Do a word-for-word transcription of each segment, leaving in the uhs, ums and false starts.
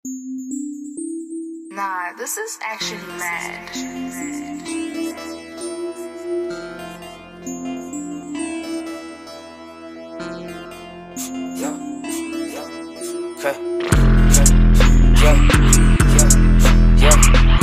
Nah, this is actually mad. Yeah, yeah, okay, yeah, yeah, yeah,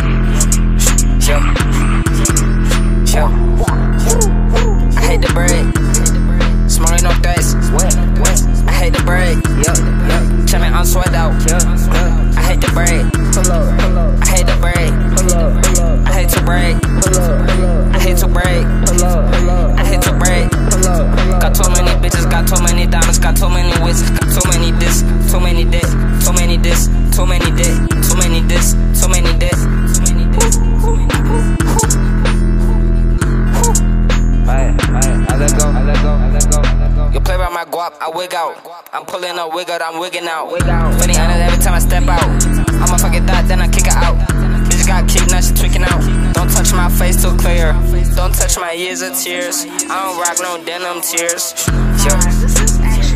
yeah, yeah. I hate the bread, smoking no threats. I hate the bread, yeah, yeah. Tell me I'm sweat out, yeah, yeah. I hate the bread, I hate the bread, I hate to break, I hate to break, I hate to break. Got too many bitches, got too many diamonds, got too many wizards, got too many this, too many that, too many this, too many that, too many this, too many that, too many this. Alright, alright, I let go, I let go, I let go, I let go. You play by my guap, I wig out. I'm pulling a wig out, I'm wigging out. twenty hundred every time I step out. I'ma fucking thought, then I kick her out. Bitch got kicked, now she tweaking out. Don't touch my face too clear. Don't touch my years of tears. I don't rock no denim tears. Nah, this is actually